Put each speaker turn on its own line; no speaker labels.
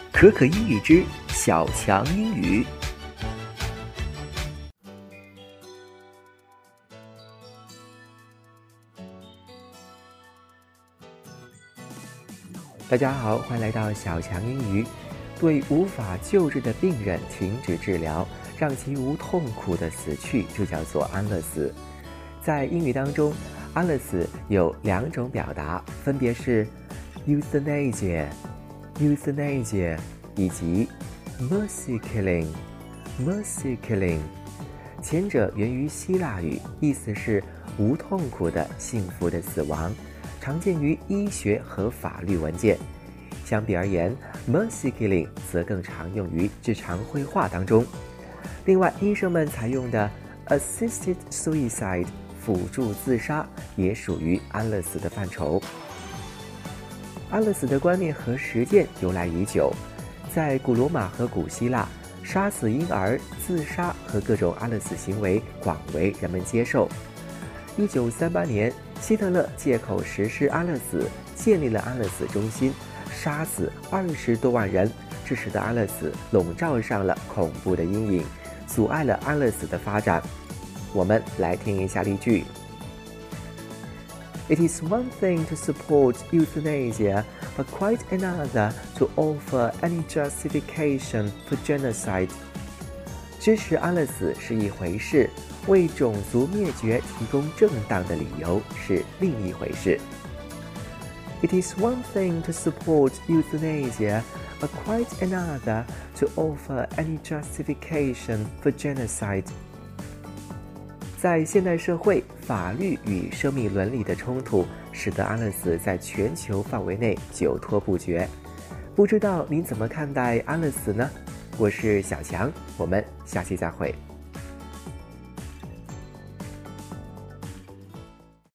可可英语之小强英语。大家好，欢迎来到小强英语。对无法救治的病人停止治疗，让其无痛苦的死去，就叫做安乐死。在英语当中，安乐死有两种表达，分别是 euthanasia 以及 mercy killing。前者源于希腊语，意思是无痛苦的幸福的死亡，常见于医学和法律文件。相比而言 mercy killing 则更常用于日常绘画当中。另外，医生们采用的 assisted suicide 辅助自杀也属于安乐死的范畴。安乐死的观念和实践由来已久，在古罗马和古希腊，杀死婴儿、自杀和各种安乐死行为广为人们接受。1938年，希特勒借口实施安乐死，建立了安乐死中心，杀死20多万人，这使得安乐死笼罩上了恐怖的阴影，阻碍了安乐死的发展。我们来听一下例句。It is one thing to support euthanasia, but quite another to offer any justification for genocide. 支持安乐死是一回事，为种族灭绝提供正当的理由是另一回事。It is one thing to support euthanasia, but quite another to offer any justification for genocide. 在现代社会，法律与生命伦理的冲突，使得安乐死在全球范围内久拖不决。不知道您怎么看待安乐死呢？我是小强，我们下期再会。